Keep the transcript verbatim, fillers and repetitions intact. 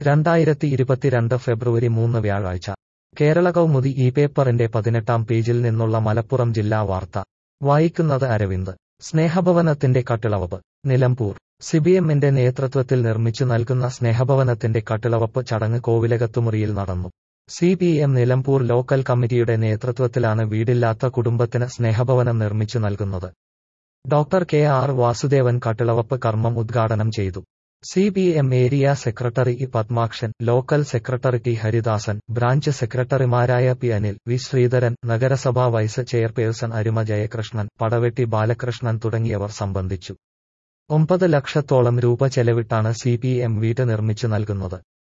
രണ്ടായിരത്തി ഇരുപത്തിരണ്ട് ഫെബ്രുവരി മൂന്ന് വ്യാഴാഴ്ച കേരള കൗമുദി ഈ പേപ്പറിന്റെ പതിനെട്ടാം പേജിൽ നിന്നുള്ള മലപ്പുറം ജില്ലാ വാർത്ത വായിക്കുന്നത് അരവിന്ദ്. സ്നേഹഭവനത്തിന്റെ കട്ടിളവപ്പ്. നിലമ്പൂർ സിപിഎമ്മിന്റെ നേതൃത്വത്തിൽ നിർമ്മിച്ചു നൽകുന്ന സ്നേഹഭവനത്തിന്റെ കട്ടിളവപ്പ് ചടങ്ങ് കോവിലകത്തുമുറിയിൽ നടന്നു. C P M Nilambur local കമ്മിറ്റിയുടെ നേതൃത്വത്തിലാണ് വീടില്ലാത്ത കുടുംബത്തിന് സ്നേഹഭവനം നിർമ്മിച്ചു നൽകുന്നത്. ഡോക്ടർ കെ ആർ വാസുദേവൻ കട്ടിളവപ്പ് കർമ്മം ഉദ്ഘാടനം ചെയ്തു. C P M area secretary E Padmakshan, local secretary T Haridasan, branch സെക്രട്ടറിമാരായ പി അനിൽ, വി ശ്രീധരൻ, നഗരസഭാ വൈസ് ചെയർപേഴ്സൺ അരുമ ജയകൃഷ്ണൻ, പടവെട്ടി ബാലകൃഷ്ണൻ തുടങ്ങിയവർ സംബന്ധിച്ചു. ഒമ്പത് ലക്ഷത്തോളം രൂപ ചെലവിട്ടാണ് സി പി എം വീട് നിർമ്മിച്ചു നൽകുന്നത്.